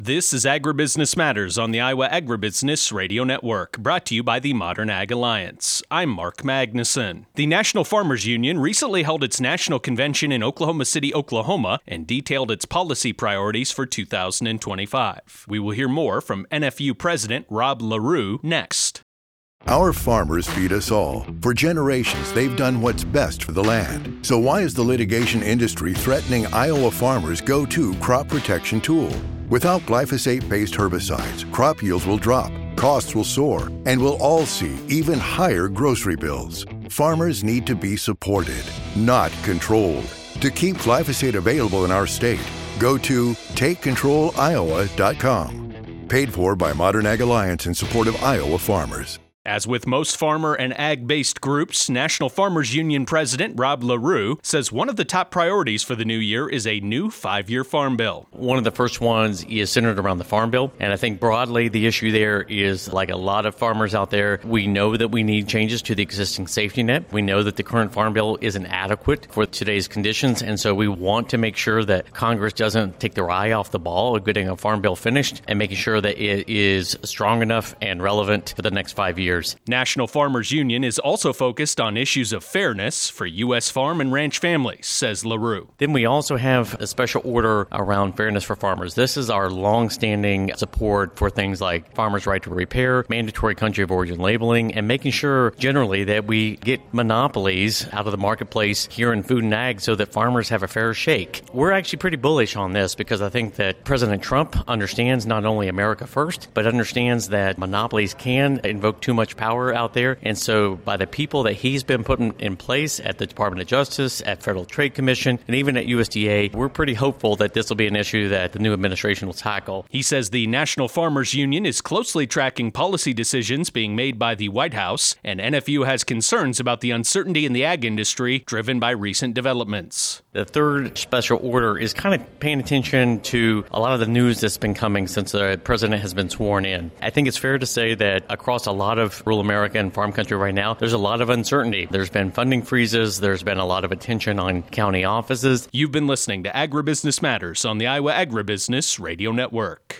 This is Agribusiness Matters on the Iowa Agribusiness Radio Network, brought to you by the Modern Ag Alliance. I'm Mark Magnuson. The National Farmers Union recently held its national convention in Oklahoma City, Oklahoma, and detailed its policy priorities for 2025. We will hear more from NFU President Rob LaRue next. Our farmers feed us all. For generations, they've done what's best for the land. So why is the litigation industry threatening Iowa farmers' go-to crop protection tool? Without glyphosate-based herbicides, crop yields will drop, costs will soar, and we'll all see even higher grocery bills. Farmers need to be supported, not controlled. To keep glyphosate available in our state, go to TakeControlIowa.com. Paid for by Modern Ag Alliance in support of Iowa farmers. As with most farmer and ag-based groups, National Farmers Union President Rob LaRue says one of the top priorities for the new year is a new 5-year farm bill. One of the first ones is centered around the farm bill, and I think broadly the issue there is, like a lot of farmers out there, we know that we need changes to the existing safety net. We know that the current farm bill isn't adequate for today's conditions, and so we want to make sure that Congress doesn't take their eye off the ball of getting a farm bill finished and making sure that it is strong enough and relevant for the next 5 years. National Farmers Union is also focused on issues of fairness for U.S. farm and ranch families, says LaRue. Then we also have a special order around fairness for farmers. This is our long-standing support for things like farmers' right to repair, mandatory country of origin labeling, and making sure generally that we get monopolies out of the marketplace here in food and ag so that farmers have a fair shake. We're actually pretty bullish on this because I think that President Trump understands not only America first, but understands that monopolies can invoke too much power out there. And so by the people that he's been putting in place at the Department of Justice, at Federal Trade Commission, and even at USDA, we're pretty hopeful that this will be an issue that the new administration will tackle. He says the National Farmers Union is closely tracking policy decisions being made by the White House, and NFU has concerns about the uncertainty in the ag industry driven by recent developments. The third special order is kind of paying attention to a lot of the news that's been coming since the president has been sworn in. I think it's fair to say that across a lot of rural America and farm country right now, there's a lot of uncertainty. There's been funding freezes. There's been a lot of attention on county offices. You've been listening to Agribusiness Matters on the Iowa Agribusiness Radio Network.